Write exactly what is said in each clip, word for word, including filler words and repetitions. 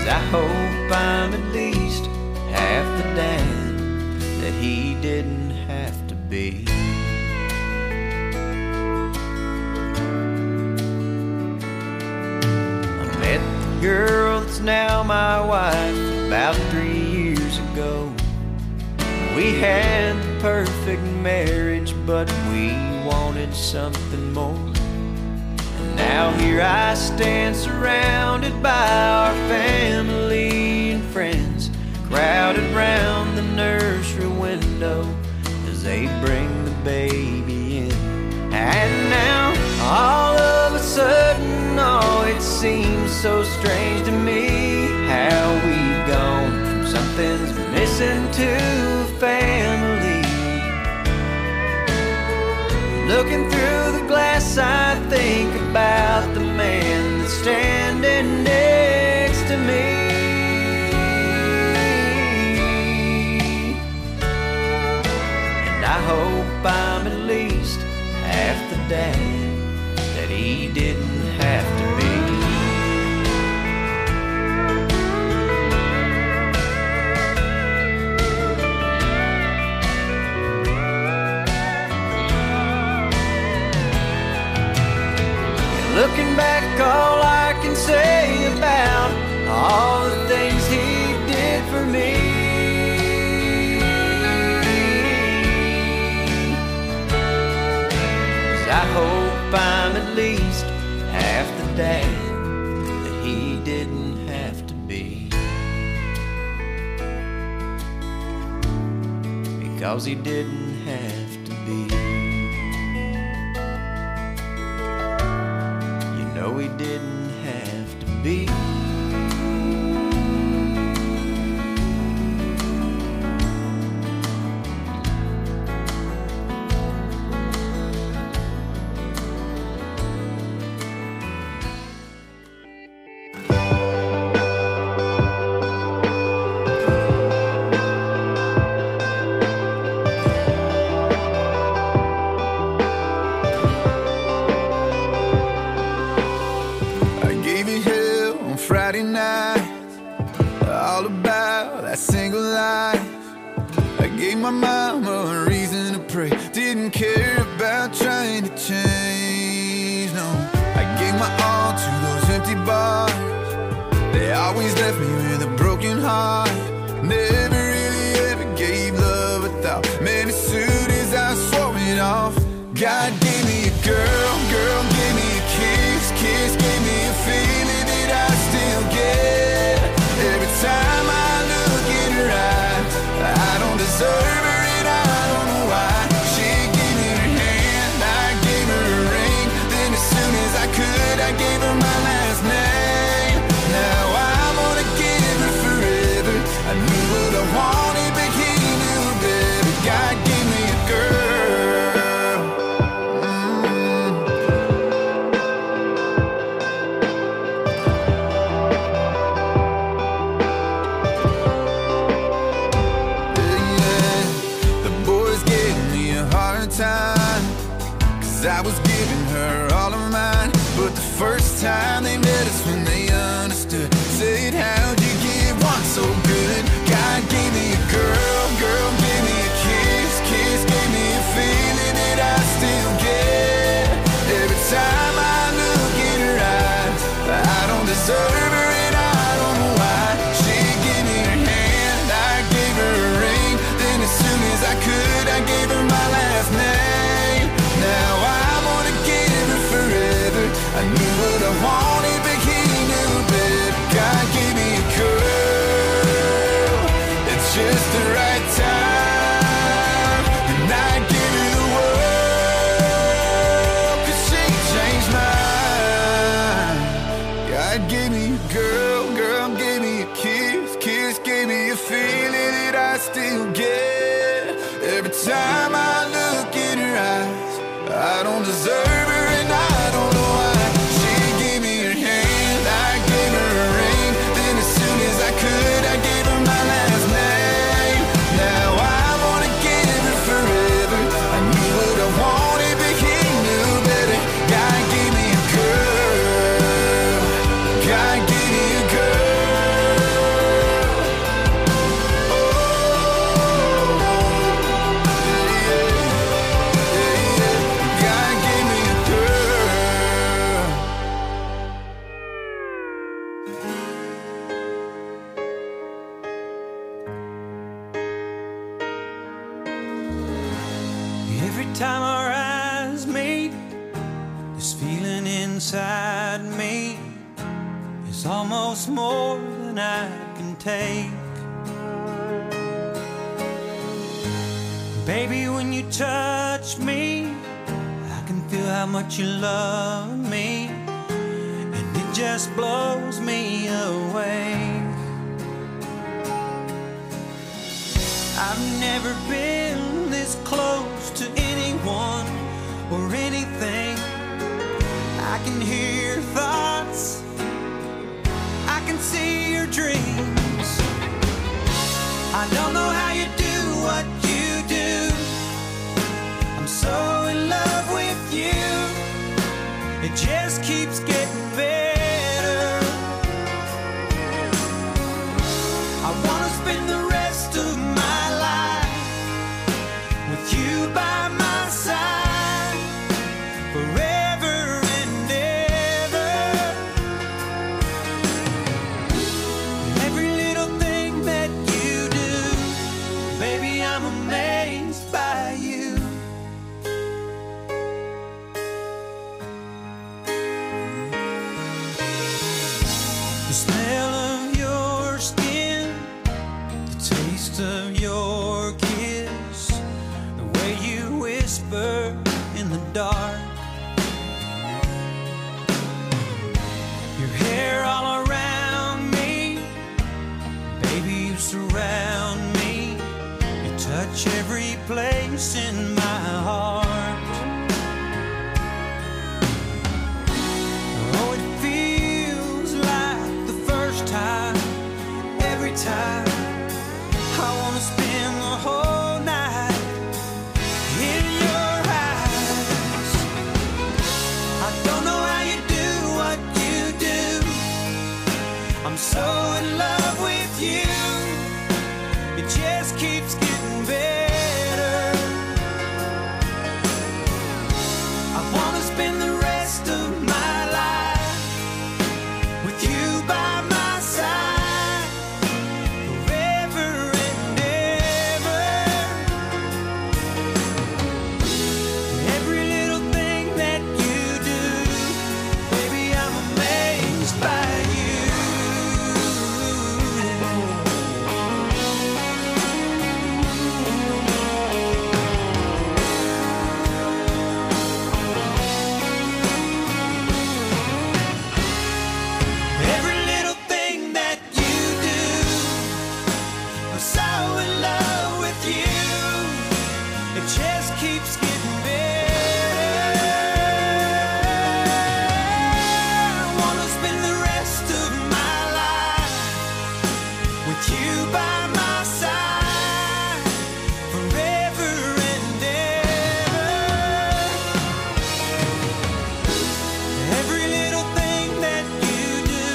I hope I'm at least half the dad that he didn't have to be. I met the girl that's now my wife about three years ago. We had the perfect marriage, but we wanted something more. And now here I stand surrounded by our family and friends, crowded round the nursery window as they bring the baby in. And now all of a sudden, oh, it seems so strange to me how we've gone from something's missing to family. Looking through the glass, I think about the man that's standing next to me. And I hope I'm at least half the dad that he didn't have to be. Looking back, all I can say about all the things he did for me is I hope I'm at least half the dad that he didn't have to be, because he didn't have to be. No, he didn't have to be. Friday night, all about that single life. I gave my mama a reason to pray, didn't care about trying to change, no. I gave my all to those empty bars, they always left me with a broken heart. Never really ever gave love a thought, man, as soon as I swore it off. God gave me a girl, girl gave me a kiss, kiss gave me a feeling that I still get. Every time I look in her eyes, I don't deserve her and I don't know why. She gave me her hand, I gave her a ring, then as soon as I could, I gave her my last name. Now I wanna give her forever. I knew what I wanted, but he knew better. God gave me a girl. I was giving her all of mine, but the first time they met us when they understood, said, how'd you get one so good? God gave me a girl, girl gave me a kiss, kiss gave me a feeling that I still get. Every time I look in her eyes, I don't deserve her and I don't know why. She gave me her hand, I gave her a ring, then as soon as I could, I gave her my last name. Now I wanna give her forever. I knew what I wanted, but he knew better. God gave me a girl at just the right time, and I give her the world, 'cause she changed mine. God gave me a girl, girl gave me a kiss, kiss gave me a feeling that I still get. Every time I look in her eyes, I don't deserve her and I don't know why. She gave me her hand, I gave her a ring, then as soon as I could, I gave her my last name. Now I wanna give her forever. I knew what I wanted, but he knew better. God gave me a girl, God gave me a girl. is almost more than I can take. Baby, when you touch me, I can feel how much you love me, and it just blows me away. I've never been this close to anyone or anything. I can hear your thoughts, I can see your dreams. I don't know how you do what you do. I'm so in love with you. It just keeps getting better. I wanna spend the rest of my life with you by my side forever and ever. Every little thing that you do, baby, I'm amazed by you. The smell of your skin, the taste of your kiss, the way you whisper in the dark, your hair all around me, baby, you surround me, you touch every place in my heart. Oh, it feels like the first time, every time. I wanna spend the whole night in your eyes. I don't know how you do what you do. I'm so in love with you. It just keeps getting better. I wanna spend the rest of my life with you by my side forever and ever. Every little thing that you do, baby, I'm amazed by you. Every little thing that you do, I'm so in love with you. It just keeps getting better. I wanna spend the rest of my life with you by my side forever and ever. Every little thing that you do,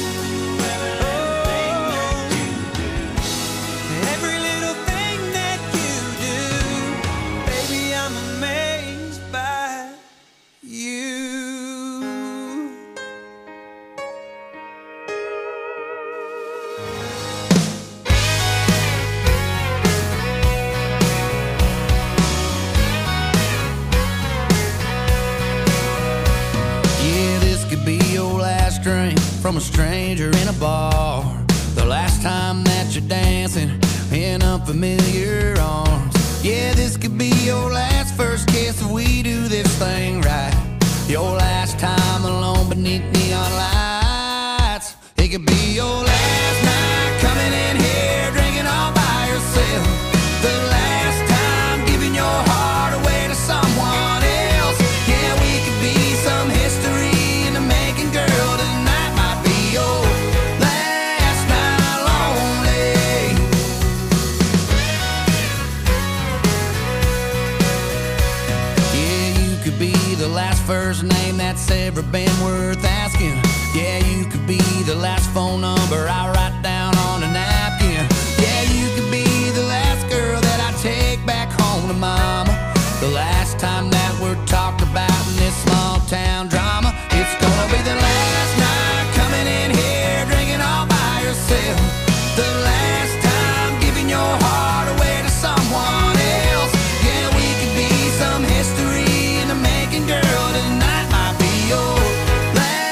oh, every little thing that you do, baby, I'm amazed by you. Yeah, this could be your last drink from a stranger in a bar. The last time that you're dancing in unfamiliar arms. Yeah, this could be your last first kiss if we do this thing right. Your last time alone beneath neon lights. It could be your last night coming in here drinking all by yourself. The last time giving your heart away to someone else. Yeah, we could be some history in the making, girl. Tonight might be your last night lonely. Yeah, you could be the last first name that's ever been worth asking. Yeah, you could be the last phone number I write down on a napkin. Yeah, you could be the last girl that I take back home to mama. The last time that we're talked about in this small town drama. It's gonna be the last night coming in here drinking all by yourself. The last time giving your heart away to someone else. Yeah, we could be some history in the making, girl. Tonight might be your last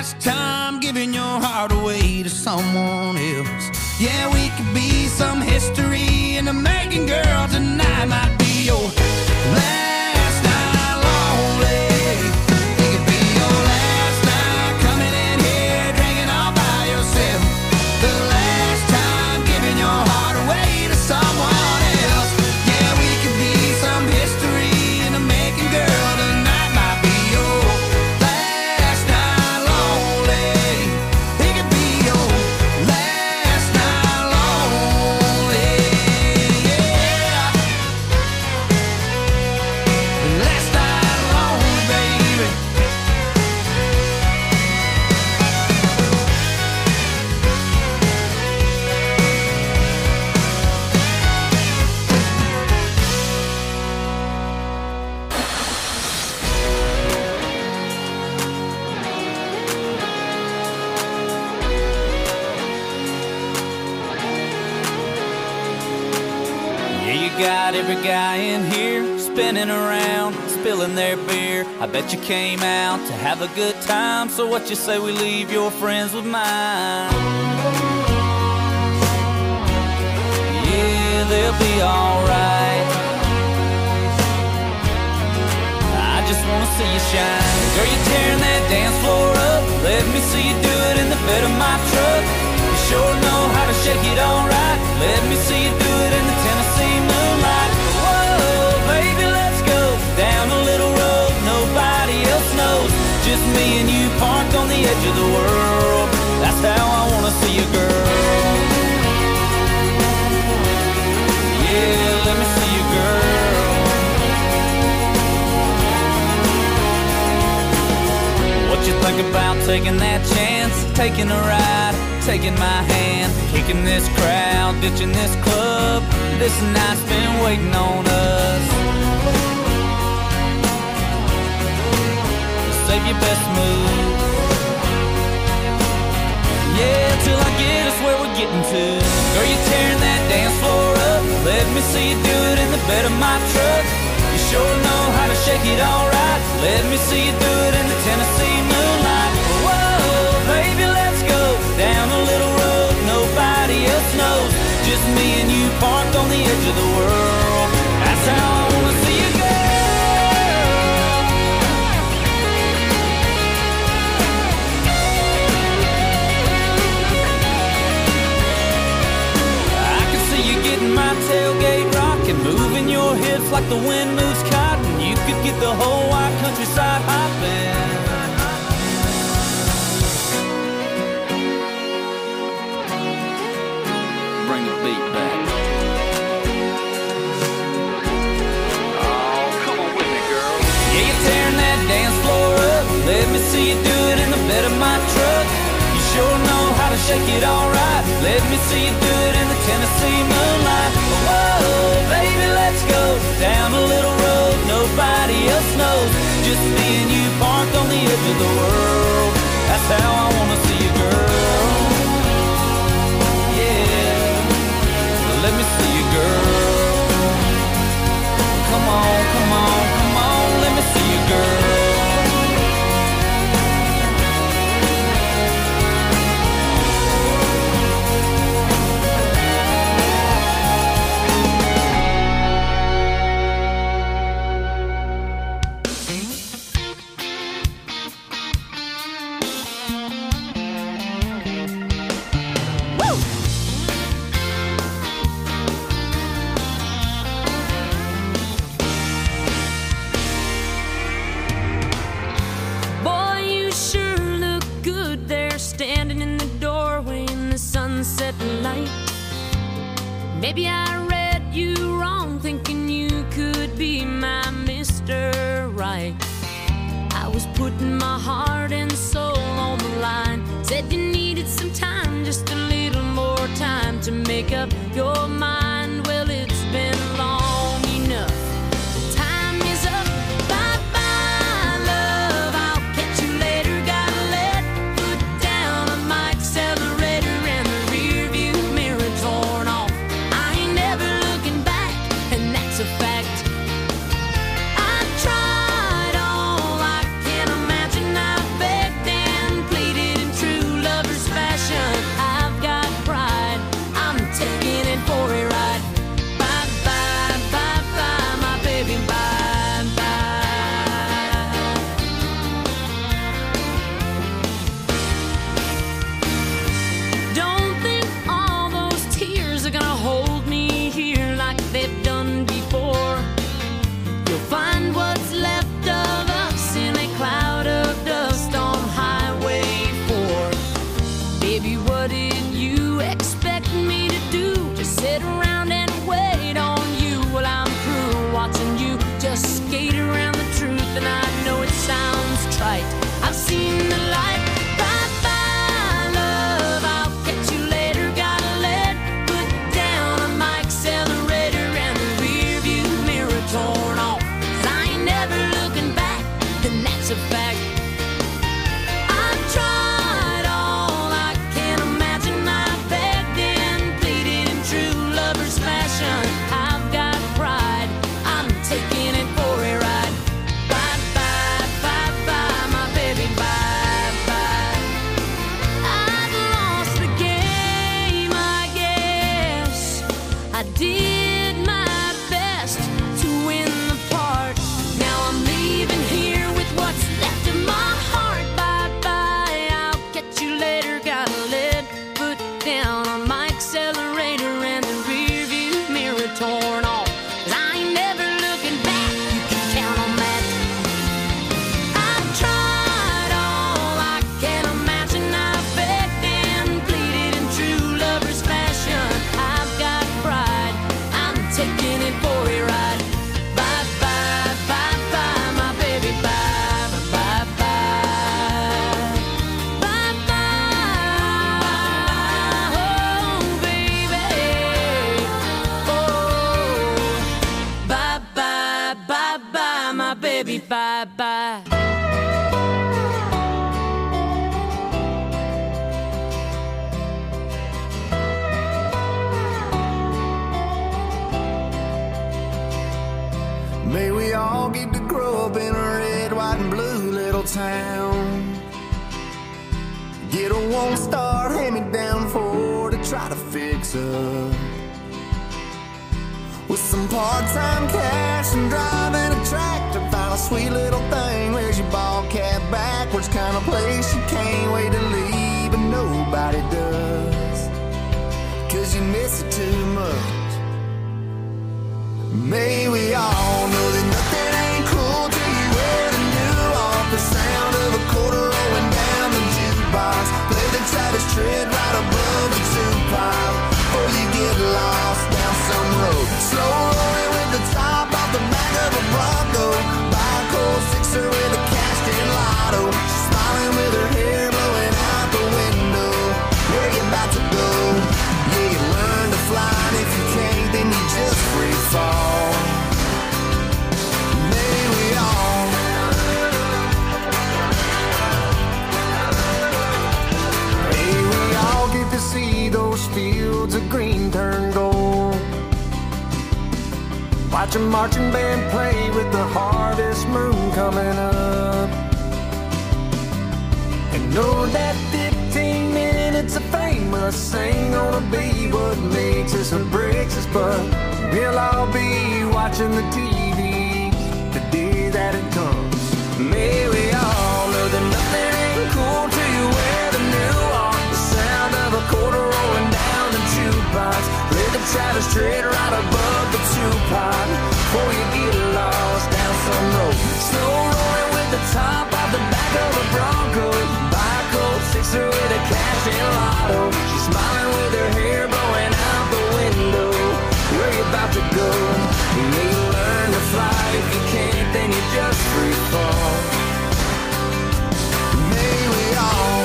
last time giving your heart away to someone else. Yeah, we could be some history, and the making girl tonight might be your last night lonely. It could be your last night coming in here drinking all by yourself. The last time giving your heart away to someone else. Yeah, we could be some history, and the making girl tonight might be your last night lonely. It could be your last night lonely. Yeah, last night lonely, baby. Yeah, you got every guy in here spinning around, spilling their beer. I bet you came out to have a good time. So what you say we leave your friends with mine? Yeah, they'll be alright. I just wanna see you shine. Girl, you tearing that dance floor up. Let me see you do it in the bed of my truck. You sure know how to shake it alright. Let me see you do it in the Tennessee moonlight. Whoa, baby, let's go down a little road nobody else knows. Just me and you parked on the edge of the world. That's how I wanna see you, girl. Yeah, let me see you, girl. What you think about taking that chance, taking a ride, taking my hand, kicking this crowd, ditching this club? This night's been waiting on us. Save your best move. Yeah, till I get us where we're getting to. Girl, you tearing that dance floor up. Let me see you do it in the bed of my truck. You sure know how to shake it alright. Let me see you do it in the Tennessee moonlight. Whoa, baby, let's go down a little road nobody else knows. Just me and you parked on the edge of the world. That's how I wanna see you, girl. I can see you getting my tailgate rocking, moving your hips like the wind moves cotton. You could get the whole wide countryside hopping. Bring the beat back. Oh, come on with me, girl. Yeah, you're tearing that dance floor up. Let me see you do it in the bed of my truck. You sure know how to shake it alright. Let me see you do it in the Tennessee moonlight. Whoa, baby, let's go down a little road nobody else knows. Just me and you parked on the edge of the world. That's how I wanna see you, girl. Yeah, let me see you, girl. Come on, come on, come on, let me see you, girl. Maybe I read you wrong, thinking you could be my Mister Right. I was putting my heart and soul on the line. Said you needed some time, just a little more time to make up your mind. Well, it's been long enough. Time is up. Bye-bye, love. I'll catch you later. Gotta let foot down on my accelerator, and the rear view mirror torn off. I ain't never looking back, and that's a fact. I tried all I can imagine. I begged and pleaded. bye-bye. May we all get to grow up in a red, white, and blue little town. Get a one-star hand-me-down Ford to try to fix up. With some part-time cash and driving a tractor, find a sweet little thing. Wears your ball cap backwards, kind of place you can't wait to leave, but nobody does, 'cause you miss it too much. May we all know that nothing ain't cool till you wear the new off. The sound of a quarter rolling down the jukebox. Play the Travis Tritt right above the two-pile, or you get lost down some road. Slow rolling with the top off the back of a Bronco. Buy a cold sixer with a cashed-in lotto. She's smiling with her hair blowing out the window. Where you about to go? Yeah, you learn to fly, and if you can't, then you just free fall. May we all May we all get to see those fields of green turn gold. Watch a marching band play with the harvest moon coming up, and know that fifteen minutes of fame us ain't gonna be what makes us or breaks us, but we'll all be watching the T V the day that it comes. May we all know that nothing ain't cool till you wear the new on. The sound of a quarter rolling down the jukebox. Play the Travis Tritt right above the two-pot, before you get lost down some road. Slow rolling with the top off the back of a Bronco. Buy a cold sixer with a cash-in lotto. She's smiling with her hair blowing out the window. Where you about to go? You may learn to fly. If you can't, then you just free fall. May we all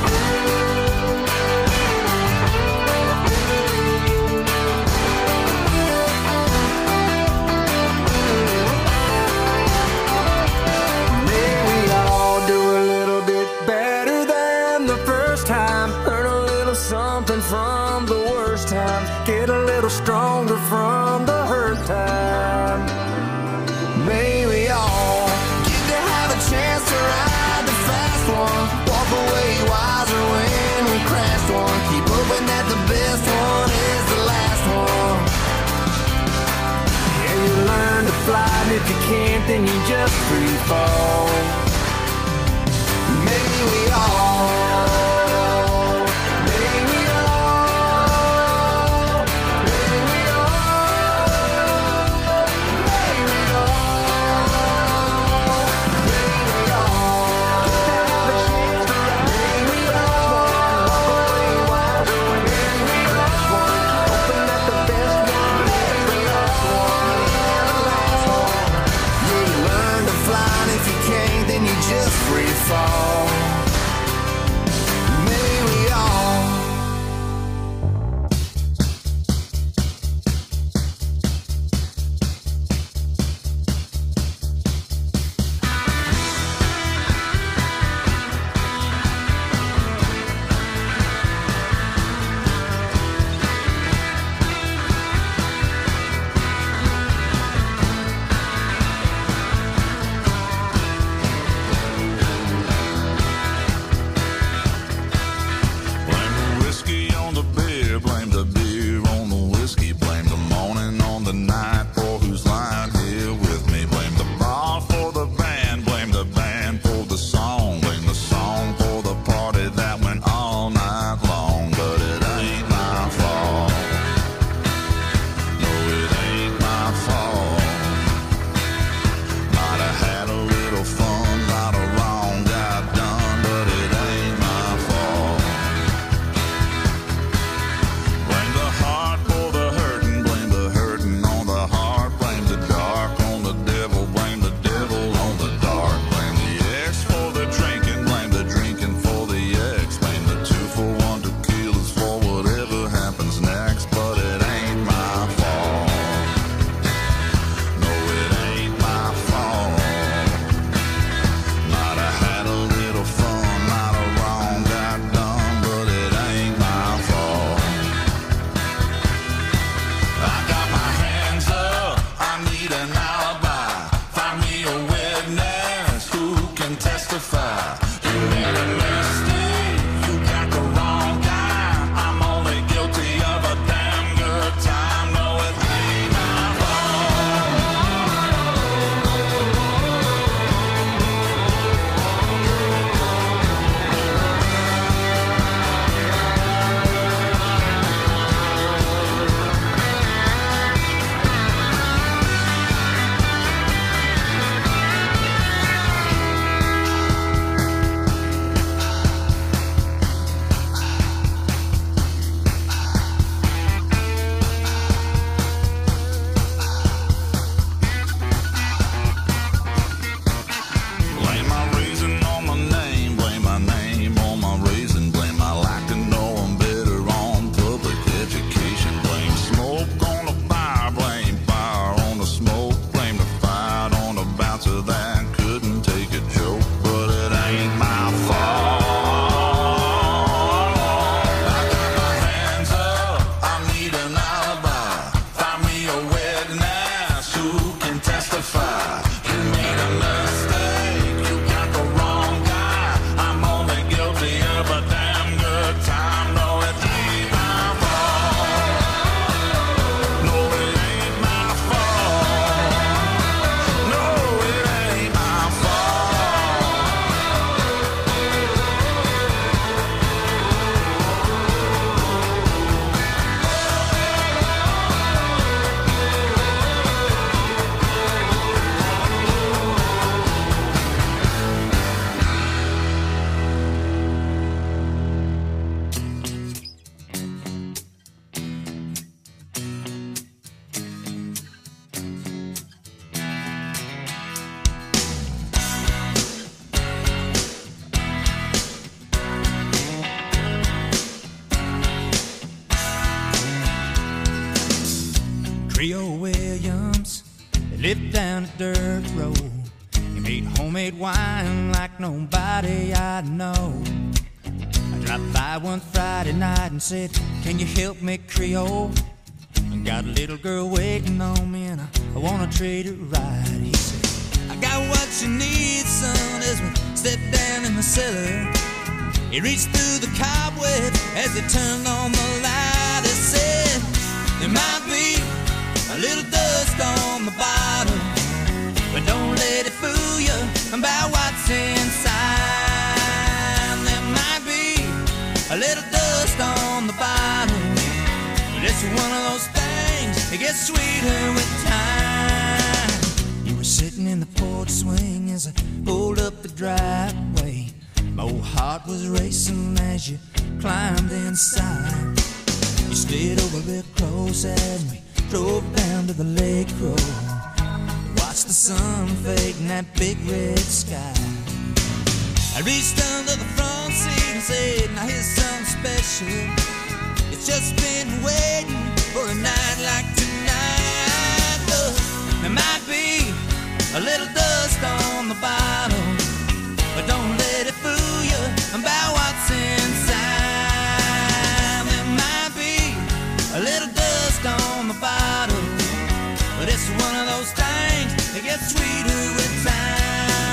May we all do a little bit better than the first time. Learn a little something from the worst times. Get a little stronger from the hurt time. May we all get to have a chance to ride the fast one. Walk away wiser when we crashed one. Keep hoping that the best one is the last one. Yeah, you learn to fly, and if you can't, then you just free fall. May we all May we all May we all May we all May we all have a chance to ride. May we all walk away wiser when we crash one. Hoping that the best one is the last one, and the last one. Yeah, you learn to fly, and if you can't, then lived down a dirt road. He made homemade wine like nobody I know. I dropped by one Friday night and said, can you help me Creole? I got a little girl waiting on me and I, I wanna trade her right. He said, I got what you need, son, as we stepped down in the cellar. He reached through the cobweb as he turned on the light. He said, there might be a little dust on the bottom, but don't let it fool you about what's inside. There might be a little dust on the bottom, but it's one of those things that gets sweeter with time. You were sitting in the porch swing as I pulled up the driveway. My old heart was racing as you climbed inside. You slid over real close as we drove down to the lake road. Watched the sun fade in that big red sky. I reached under the front seat and said, now here's something special. It's just been waiting for a night like tonight. Look, there might be a little dust on the bottom, but don't let it fool you about what's inside. There might be a little dust on the bottom, but it's one of those things that gets sweeter with time.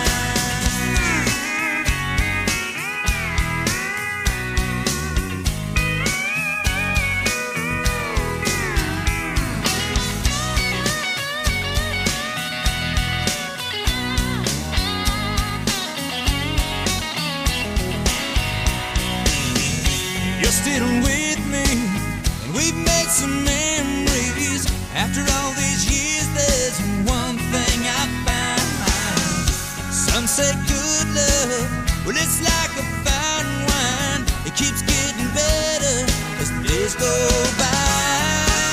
Still with me, and we've made some memories. After all these years, there's one thing I found. Some say good love, well, it's like a fine wine. It keeps getting better as the days go by.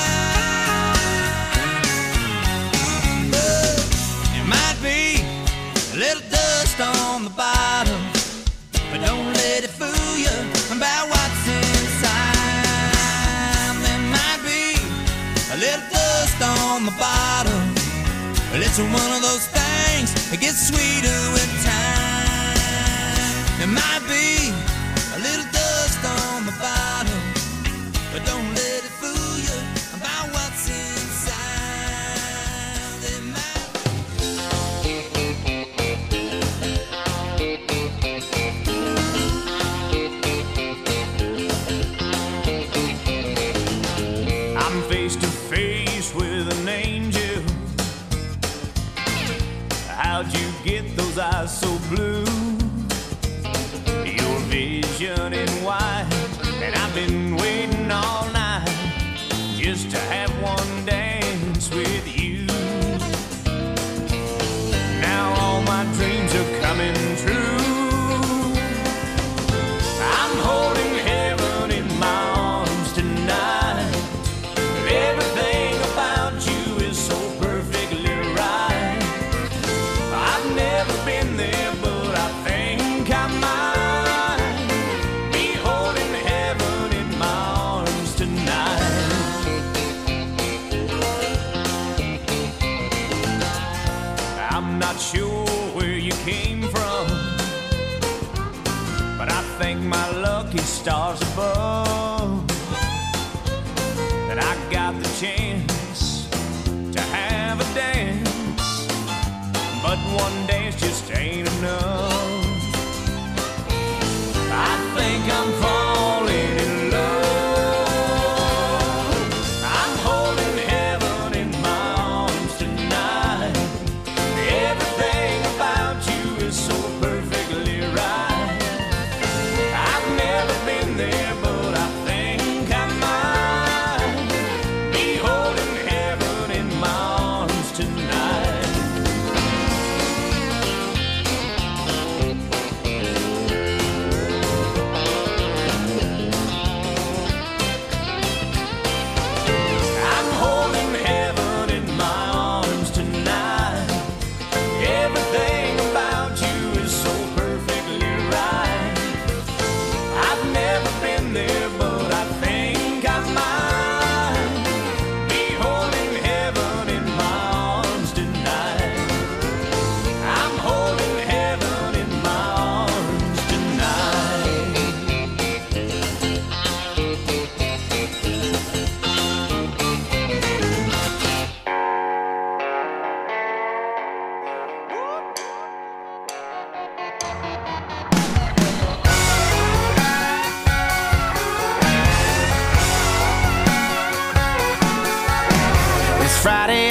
But it might be a little dust on the bottom, but don't let it fool you about what's inside. There might be a little dust on the bottom, but it's one of those things that gets sweeter with time. There might be a little dust on the bottom, but don't let it fool you about what's inside. There might I'm face to face with an angel. How'd you get those eyes so blue? Your vision in white, and I've been waiting all night just to have one dance with you. Now all my dreams are coming true. I'm holding heaven in my arms tonight. Everything about you is so perfectly right. I've never been there, but I think I might be holding heaven in my arms tonight. I'm not sure where you came from, but I thank my lucky stars above that I got the chance to have a dance. But one dance just ain't enough. I think I'm falling in love. I'm holding heaven in my arms tonight. Everything about you is so perfectly right. I've never been there, but I think I might be holding heaven in my arms tonight. I'm holding heaven in my arms tonight. Everything about you is so perfectly right. I've never been there,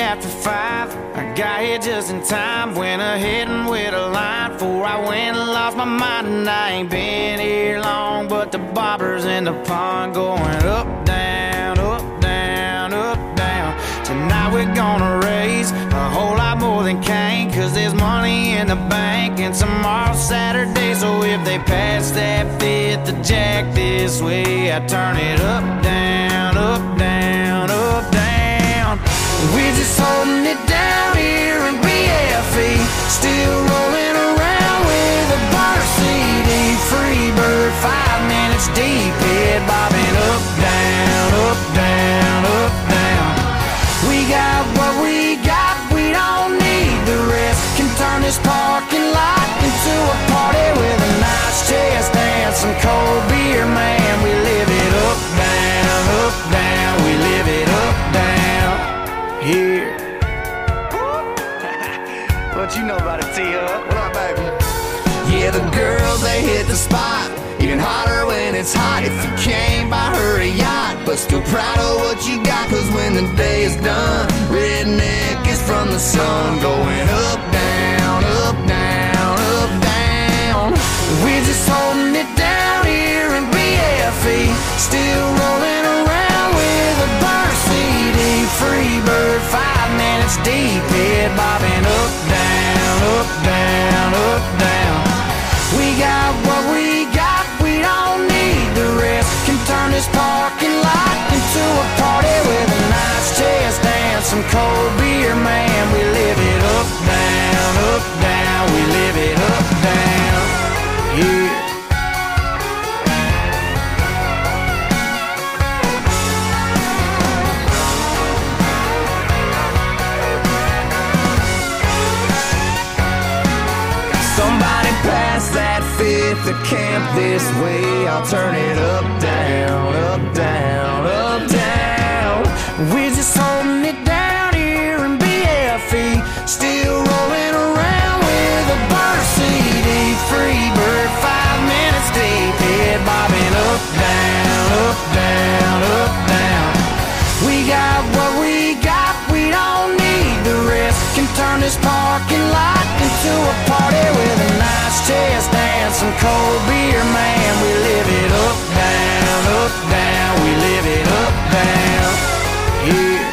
after five. I got here just in time, went ahead and with a line before I went and lost my mind. And I ain't been here long, but the bobbers in the pond going up, down, up, down, up, down. Tonight we're gonna raise a whole lot more than Cain, cause there's money in the bank and tomorrow's Saturday. So if they pass that fifth to Jack this way, I turn it up, down, up, down, up, down. We're just holding it down here in B F E, still rolling around with a bar C D. Free bird, five minutes deep, head bobbing up, down, up, down, up, down. We got what we got, we don't need the rest. Can turn this parking lot into a party with a nice chest and some cold beer, man. We live it up, down, up, down. We live it up, down here. What you know about it, T-Up? What up, baby? Yeah, the girls, they hit the spot. Even hotter when it's hot. If you can't buy her a yacht, but still proud of what you got, cause when the day is done, redneck is from the sun. Going up, down, up, down, up, down. We're just holding it down here in B F E, still rolling around with a bar C D. Free bird, five minutes deep, head bobbing up, down, up, down, up, down. We got what we got, we don't need the rest. Can turn this parking lot into a party with a nice chest and some cold beer, man. We live it up, down, up, down. We live it up, down, yeah. Somebody pass that fifth to camp this way. I'll turn it up, down, up, down, up, down. We're just holding it down here in B F E, still rolling around with a bar C D. Free bird, five minutes deep, head bobbing up, down, up, down, up, down. We got what we got, we don't need the rest. Can turn this parking lot into a party with a nice chest and some cold beer, man. We live it up, down, up, down. We live it up, down, yeah.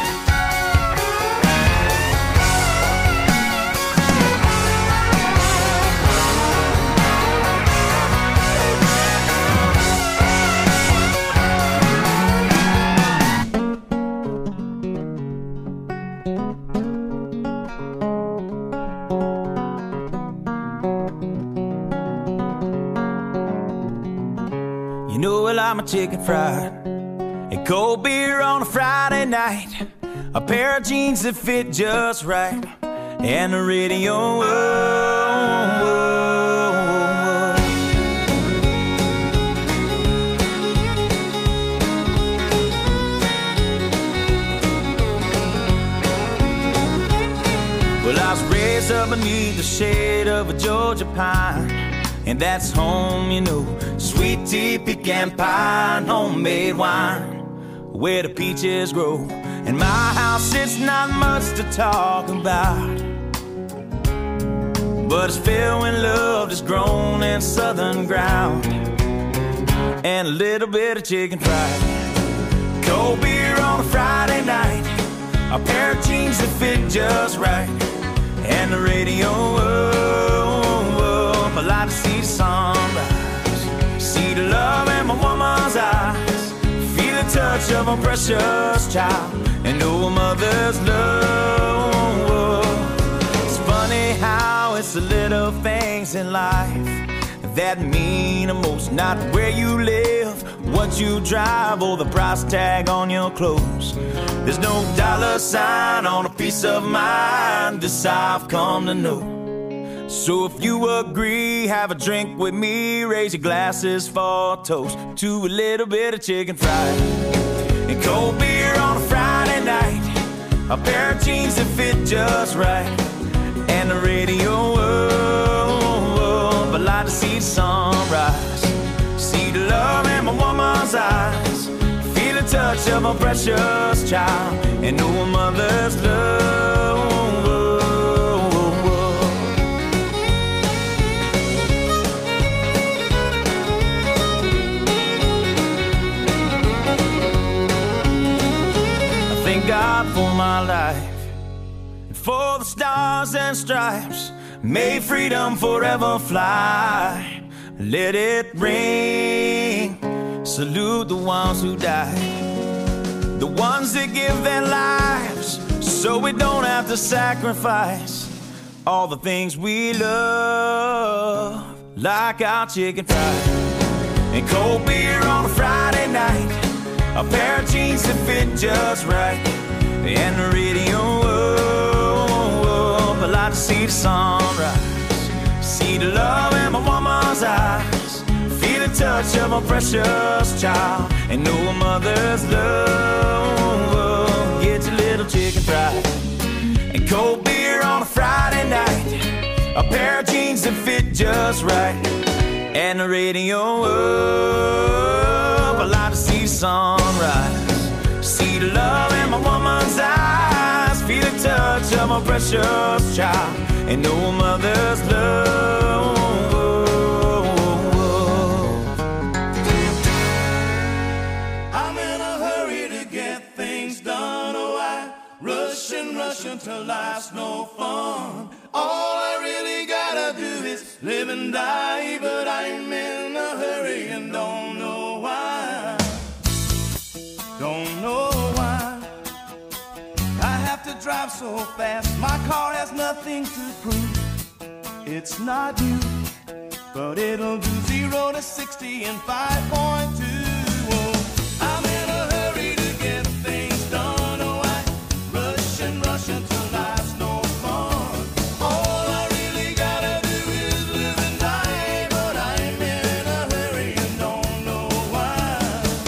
You know, well, I'm a chicken fried and cold beer on a Friday night, a pair of jeans that fit just right, and the radio. Oh, oh, oh. Well, I was raised up beneath the shade of a Georgia pine, and that's home, you know. Sweet tea, pecan pie, and homemade wine, where the peaches grow. In my house, it's not much to talk about, but it's filled with love that's grown in southern ground, and a little bit of chicken fried. Cold beer on a Friday night, a pair of jeans that fit just right, and the radio. Oh, oh, oh, I like to see the sunrise, see the love in my woman's eyes, feel the touch of a precious child, and know a mother's love. It's funny how it's the little things in life that mean the most. Not where you live, what you drive, or the price tag on your clothes. There's no dollar sign on a piece of mind, this I've come to know. So if you agree, have a drink with me, raise your glasses for a toast to a little bit of chicken fried and cold beer on a Friday night, a pair of jeans that fit just right, and the radio. Oh, oh, I like to see the sunrise, see the love in my woman's eyes, feel the touch touch of a precious child and know a mother's love. I thank God for my life, for the stars and stripes. May freedom forever fly. Let it ring. Salute the ones who died, the ones that give their lives so we don't have to sacrifice all the things we love, like our chicken fried and cold beer on a Friday night, a pair of jeans that fit just right, and the radio up. I like to see the sunrise, see the love in my woman's eyes, feel the touch of a precious child, and know a mother's love. Get your little chicken fried and cold beer on a Friday night, a pair of jeans that fit just right, and the radio up. I like to see the sunrise, see the love in my woman's eyes, feel the touch of a precious child, and know a mother's love. I'm in a hurry to get things done. Oh, I rush and rush until life's no fun. All I really gotta do is live and die, but I'm in a hurry and don't know why. Don't know why I have to drive so fast. My car has nothing to prove. It's not you, but it'll do zero to sixty in five point two. Oh, I'm in a hurry to get things done. Oh, I rush and rush until life's no fun. All I really gotta do is live and die, but I'm in a hurry and don't know why.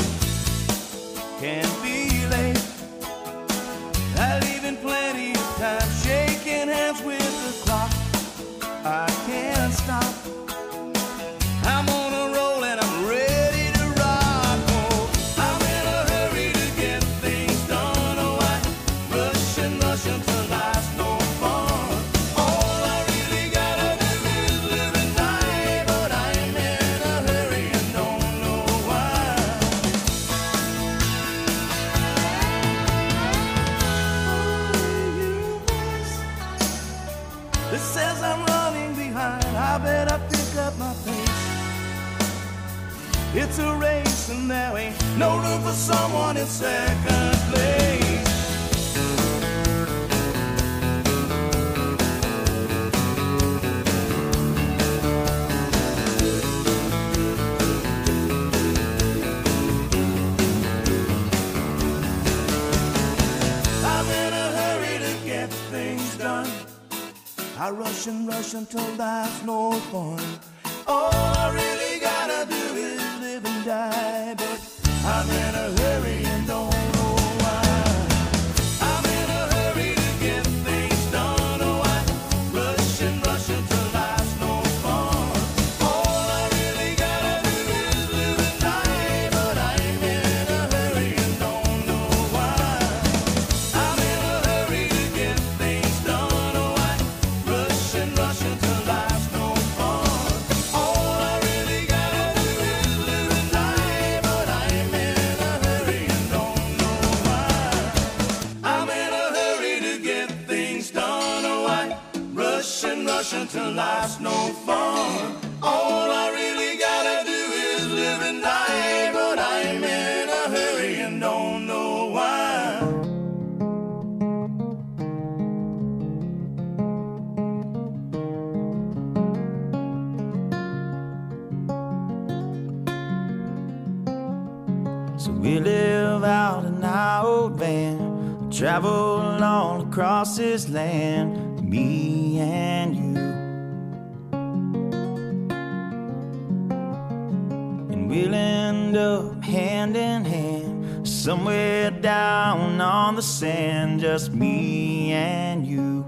Can't be late, I leave in plenty of time, shaking hands with the clock. I can't stop, I'm on a roll and I'm ready to rock. Oh, I'm in a hurry to get things done. Oh, I rush and rush until life's no fun. All I really gotta do is live and die, but I'm in a hurry and don't know why. This says I'm running behind, I better pick up my pace. It's a race and there ain't no room for someone in second place. I'm in a hurry to get things done. I rush and rush until life's no fun. All I really gotta do is live and die, but I'm in a hurry and don't know why. I'm in a hurry to get things done. Oh, I rush and rush until life's no fun. All I really gotta do is live and die, but I'm in a hurry and don't know why. I'm in a hurry to get things done. Oh, I rush and rush until life's no fun. All I really gotta do is live and die, but I'm in a hurry and don't know why. I'm in a hurry to get things done. Oh, I rush and rush until life's no fun. All I really gotta do is live and die, but I'm in a hurry and don't know why. So we live out in our old van, travel all across this land, me and you. And we'll end up hand in hand, somewhere down on the sand, just me and you.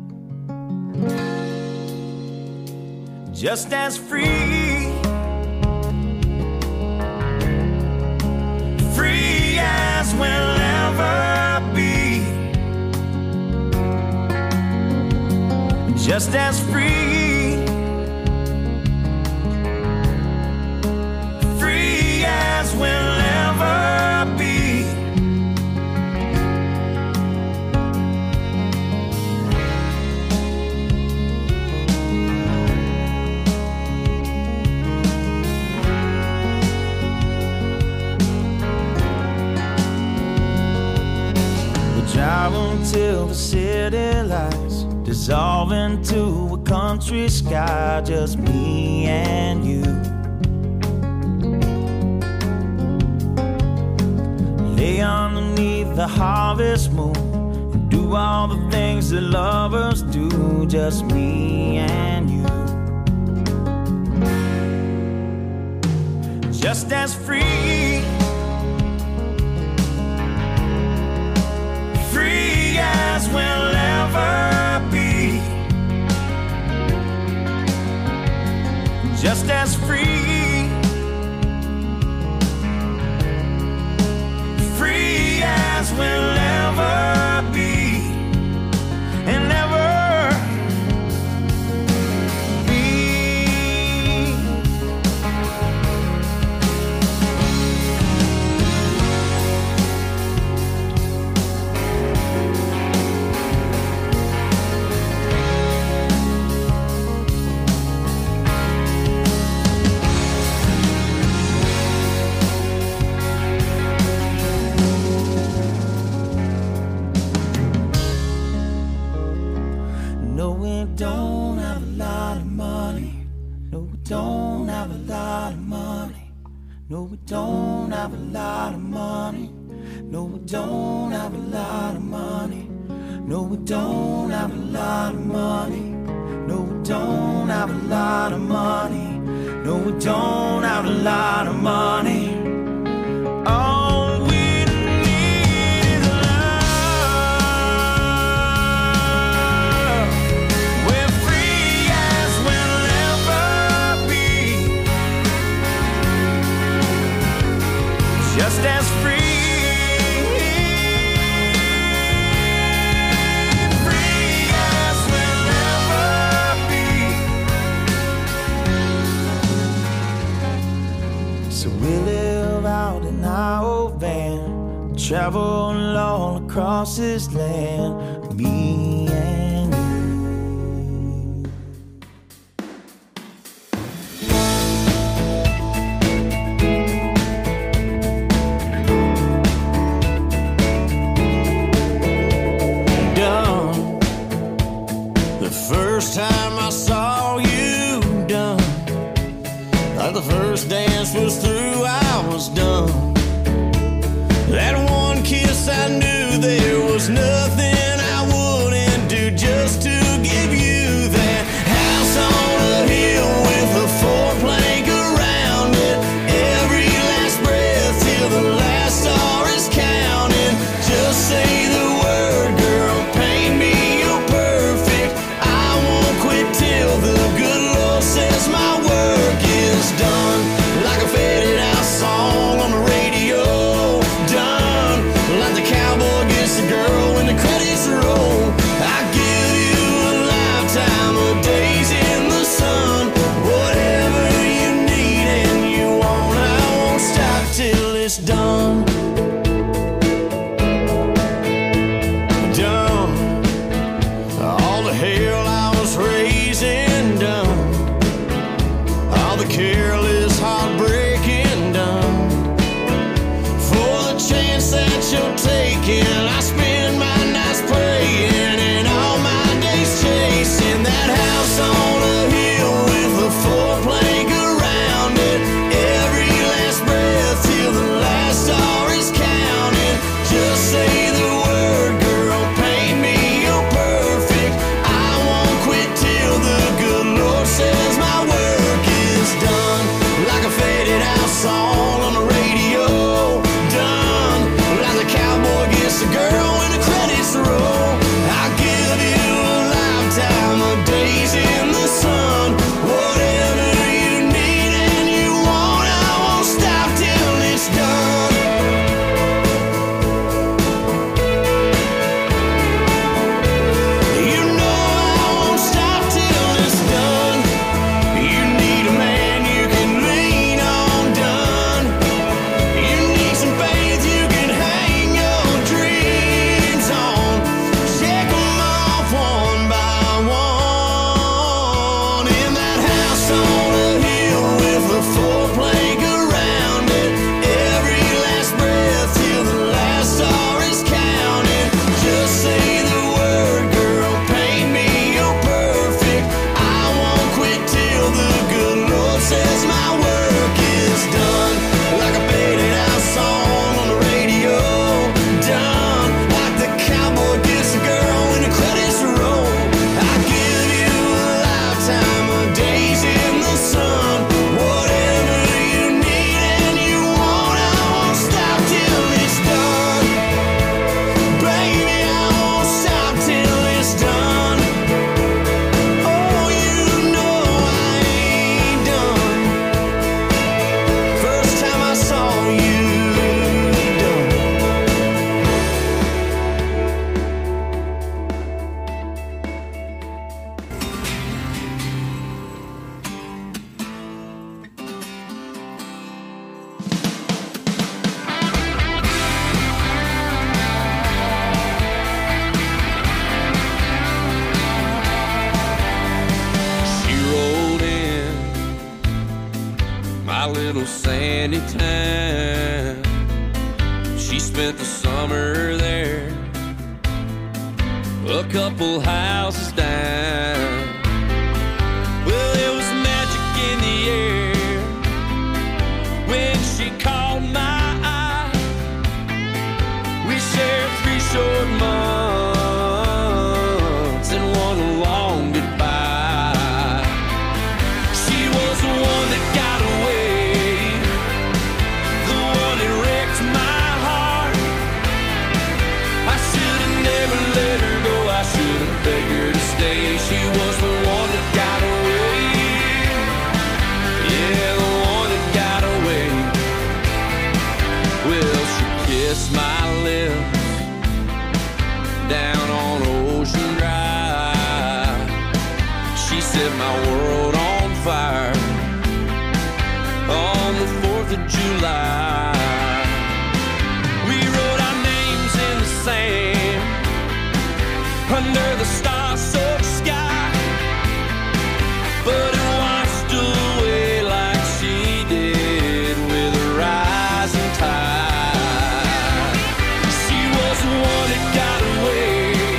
Just as free, free as when just as free, free as we'll ever be. We drive until the city lights dissolve into a country sky, just me and you. Lay underneath the harvest moon and do all the things that lovers do, just me and you. Just as free, free as we'll ever be. Just as free, free as we'll ever be, and ever be. No, we don't have a lot of money. No, we don't have a lot of money. No, we don't have a lot of money. No, we don't have a lot of money. No, we don't have a lot of money. No, we don't have a lot of money. No, we don't have a lot of money. All we need is love. We're free as we'll ever be. Just as free. Free as we'll ever be. So we live out in our old van, travel all across this land, me and you. Done. The first time I saw you, done. Like the first dance was through, I was done. That one kiss, I knew there was nothing I wouldn't do just to give you that house on a hill with a four plank around it. Every last breath till the last star is counting. Just say the word, girl, paint me, you're perfect. I won't quit till the good Lord says my work is done. Like a faded out song on the radio, done. Like the cowboy gets the girl when the credits roll. I give you a lifetime of days in the sun. Whatever you need and you want, I won't stop till it's done. Done. All the hell I was raising, done. All the careless heartbreaking, done. For the chance that you're taking, I spend my nights praying and all my days chasing that house on a hill with a four plank around it. Every last breath till the last star town. She spent the summer there, a couple houses down. Well, there was magic in the air when she caught my eye. We shared three short months and one long goodbye. She was the one that got away, the one that wrecked my heart. I should have never let her go, I should have begged her to stay. She was the one that got away, yeah, the one that got away. Well, she kissed my lips down on Ocean Drive. She set my world on fire on the fourth of July. We wrote our names in the sand under the star-soaked sky, but it washed away like she did with a rising tide. She was the one that got away,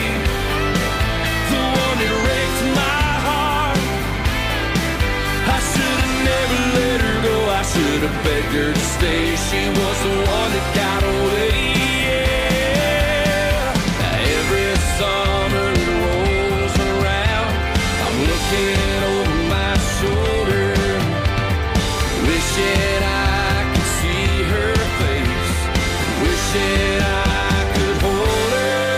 the one that wrecked my heart. I should have never let her go, I should have begged her to stay. She was the one that got away, yeah. Every summer that rolls around, I'm looking over my shoulder, wishing I could see her face, wishing I could hold her.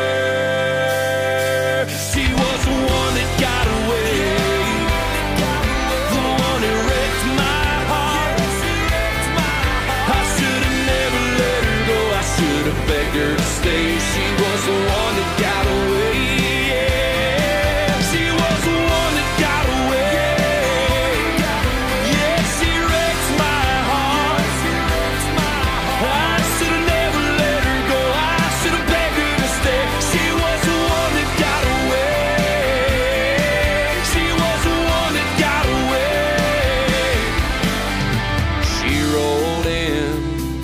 She was the one that got away, the one that wrecked my heart. I should have never let her go, I should have begged her to stay. She was the one that got away, yeah. She was the one that got away, yeah. She wrecked my heart. I should have never let her go, I should have begged her to stay. She was the one that got away, she was the one that got away. She rolled in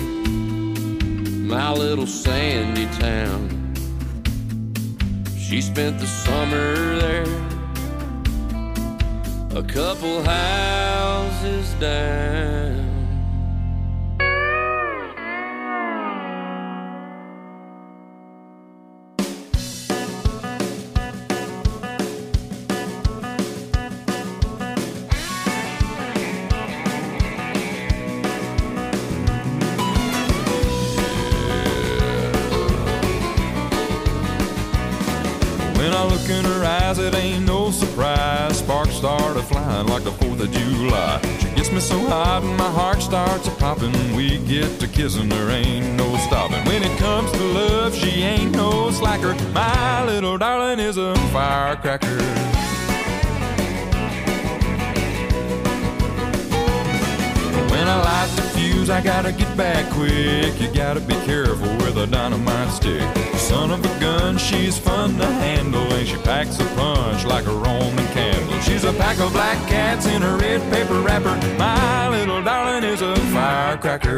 my little sandy town. She spent the summer there, a couple houses down. When I look in her eyes, it ain't no surprise. Sparks start a flying like the fourth of July. She gets me so hot and my heart starts a popping. We get to kissing, there ain't no stopping. When it comes to love, she ain't no slacker. My little darling is a firecracker. When I light the fuse, I gotta get back quick. You gotta be careful with a dynamite stick. Son of a gun, she's fun to handle, and she packs a punch like a Roman candle. She's a pack of black cats in a red paper wrapper. My little darling is a firecracker.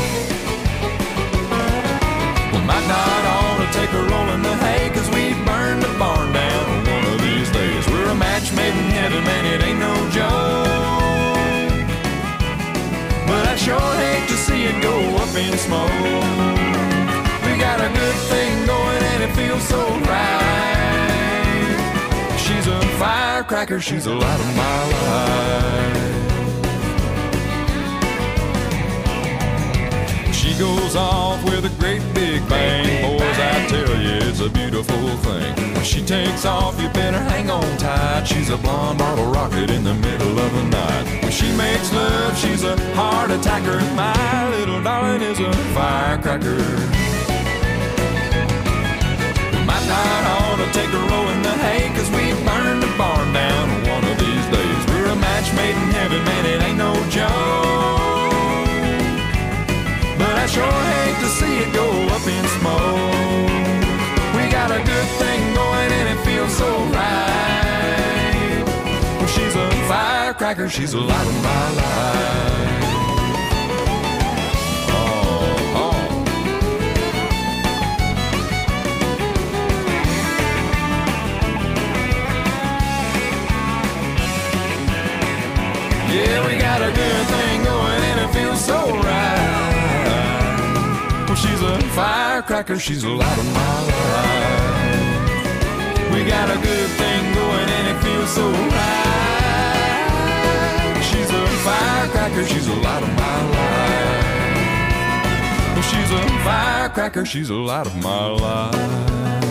We might not ought to take a roll in the hay, 'cause we burn the barn down one of these days. We're a match made in heaven, man, it ain't no joke. But I sure hate to see it go up in smoke. We got a good thing going and it feels so right. She's a firecracker, she's the light of my life. She goes off with a great big bang. Boys, I tell you, it's a beautiful thing. When she takes off, you better hang on tight. She's a blonde bottle rocket in the middle of the night. When she makes love, she's a heart attacker. My little darling is a firecracker. We might not ought to take a roll in the hay, 'cause we burn the barn down one of these days. We're a match made in heaven, man, it ain't no joke. But I sure hate to see it go up in smoke. We got a good thing going and it feels so right. Well, she's a firecracker, she's the light of my life. She's a firecracker, she's a light of my life. We got a good thing going and it feels so right. She's a firecracker, she's a light of my life. She's a firecracker, she's a light of my life.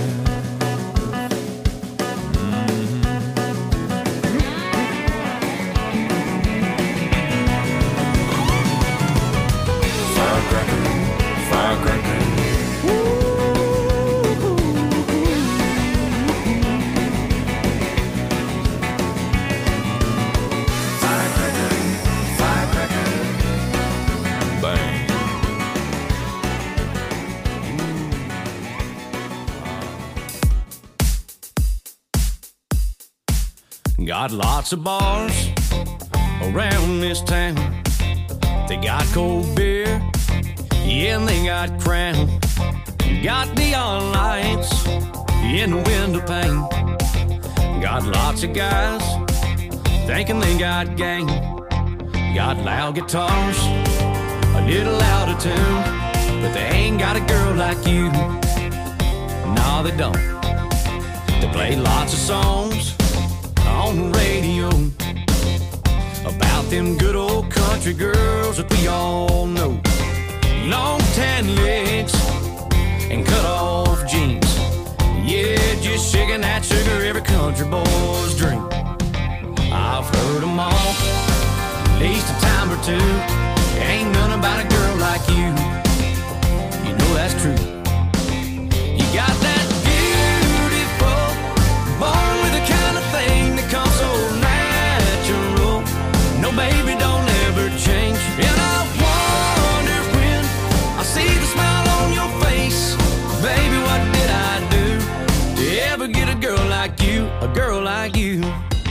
Got lots of bars around this town. They got cold beer, yeah, and they got Crown. Got neon lights in the window pane. Got lots of guys thinking they got game. Got loud guitars, a little out of tune, but they ain't got a girl like you. No, they don't. They play lots of songs on the radio about them good old country girls that we all know. Long tan legs and cut off jeans, yeah, just shaking that sugar every country boy's dream. I've heard them all at least a time or two. Ain't none about a girl like you. You know that's true. You got that beautiful, born with the kind of thing that comes so natural. No, baby, don't ever change. And I wonder when I see the smile on your face, baby, what did I do to ever get a girl like you, a girl like you?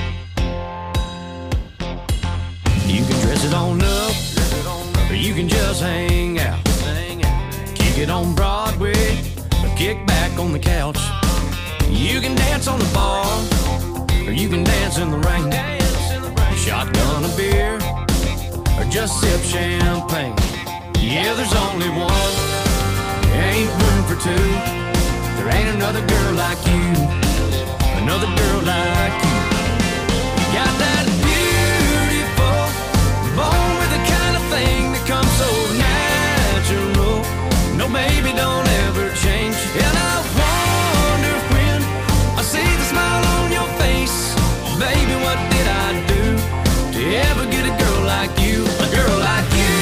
You can dress it on up, or you can just hang out. Kick it on Broadway, or kick back on the couch. You can dance on the bar, or you can dance in the rain. Shotgun a beer, or just sip champagne. Yeah, there's only one, ain't room for two. There ain't another girl like you, another girl like you. Got that beautiful, born with the kind of thing that comes so natural. No, baby, don't ever change. And I wonder when I see the smile on your face, baby, what did I do to ever get a girl like you, a girl like you?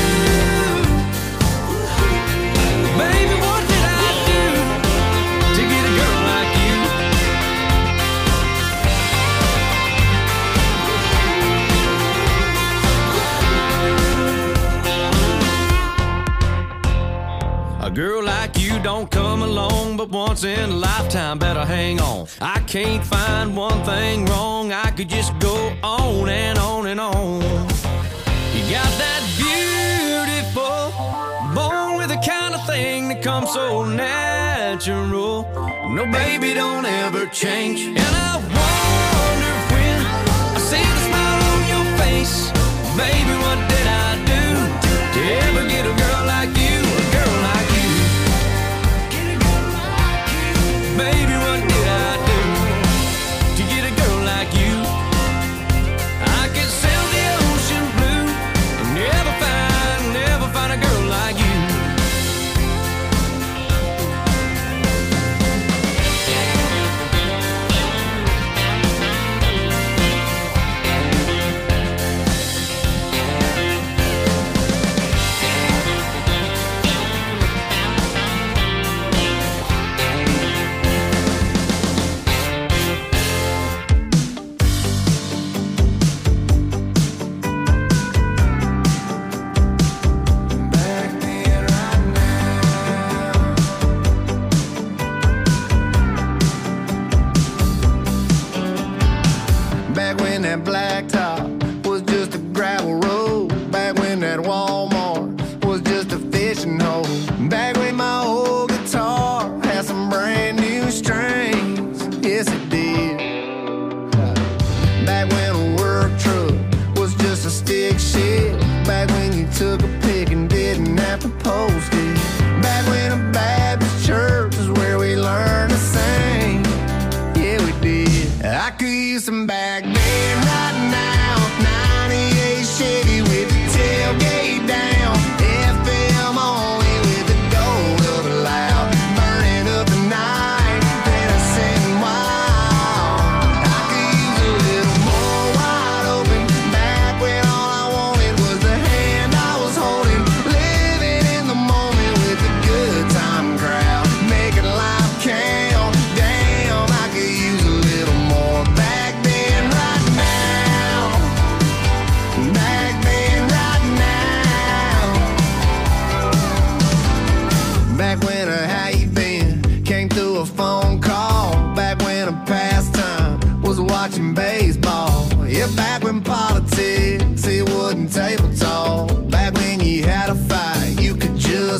Baby, what did I do to get a girl like you? A girl like you don't come along but once in a lifetime, better hang on. I can't find one thing wrong, I could just go on and on and on. You got that beautiful, born with the kind of thing that comes so natural. No, baby, don't ever change. And I wonder when I see the smile on your face, baby, what did I do to ever get a girl like you, a girl like you? Baby, what did I do to get a girl like you? I could sail the ocean blue and never find, never find a girl like you. Back when that blacktop was just a gravel road. Back when that Walmart was just a fishing hole. Back when my old guitar had some brand new strings. Yes, it did. Back when a work truck was just a stick shift. Back when you took a pic and didn't have to post it. Back when a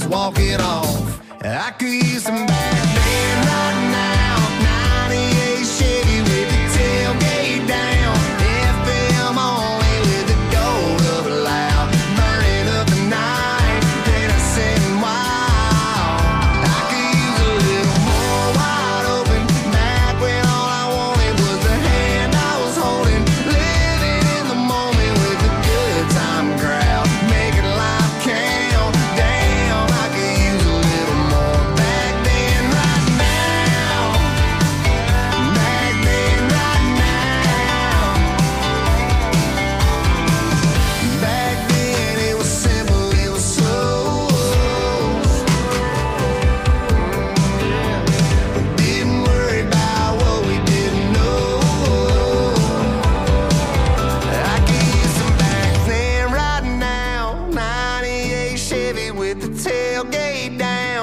walk it off. I could use some back then right now. ninety-eight Chevy with the tailgate down. F M only with the gold up loud. Burning up the night, then I sit wild. I could use a little more wide open. Back when all I wanted was the hand I was holding. Living in the moment with the good time crowd. Making life count. Damn, I could use a little more back then right now. Back then right now. Back then it was simple, it was slow. Didn't worry about what we didn't know. I could use some back then right now. ninety-eight Chevy with the tailgate down.